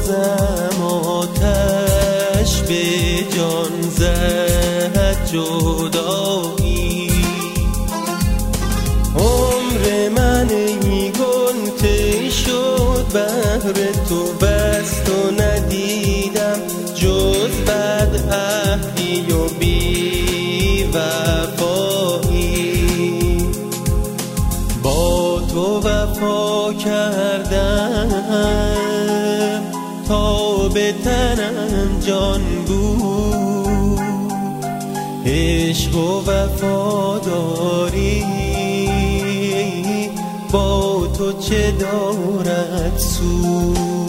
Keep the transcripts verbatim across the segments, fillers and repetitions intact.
بازم آتش به جان زد جدایی. عمر من ای گل طی شد بهر تو، بس تو ندیدم جز بد عهدی و بی وفایی. با تو وفا کردم تا به تنم جان بود، عشق و وفاداری با تو چه دارد سود.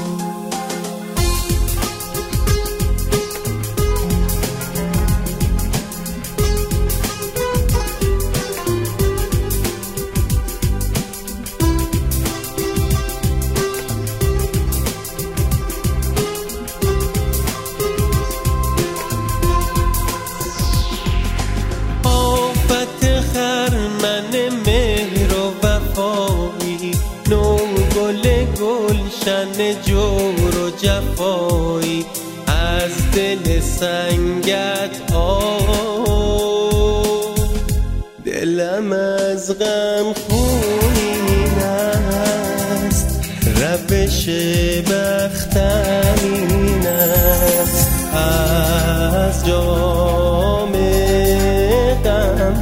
گلشن جور و جفایی از دل سنگت آه، دلم از غم خونین است، روش بختم این است، از جام غم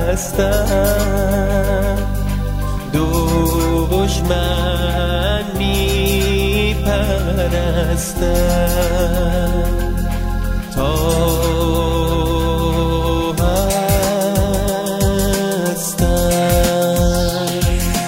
مستم، دشمن می پرستم تا هستم.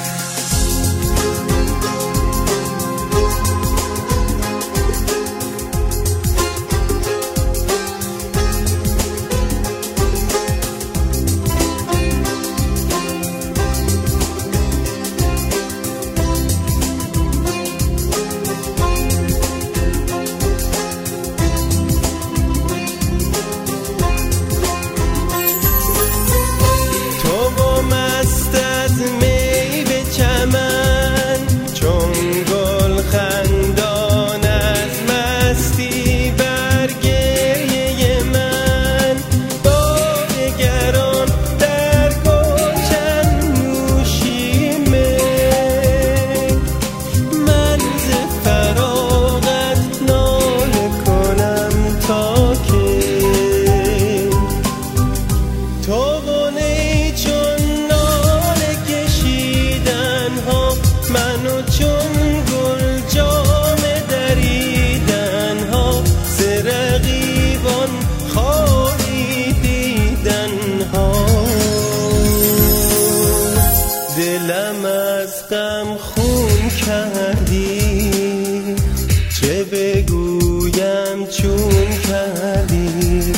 دلم از غم خون کردی، چه بگویم چون کردی،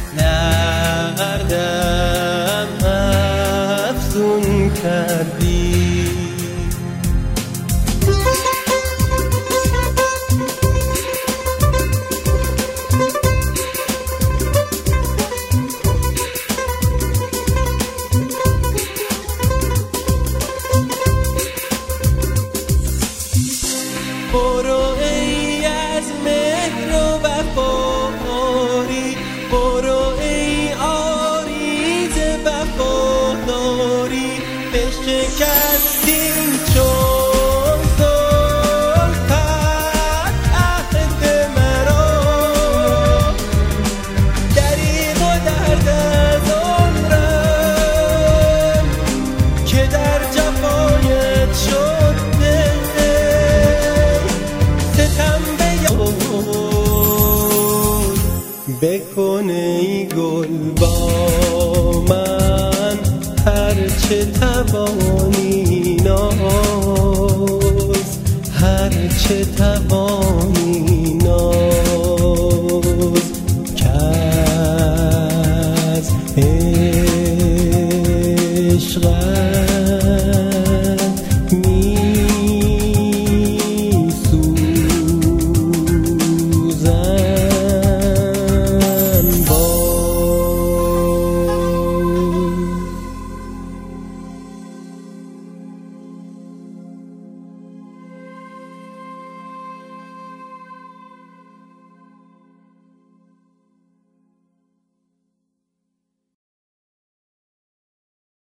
دردم افزون کردی. برو ای از مهر و وفاداری، برو ای آریز وفاداری، بشکستیم چون زلفت عهد مرا، دریغ و درد از عمرم که در جفایت شد بکن ای گل با من هر چه توانی.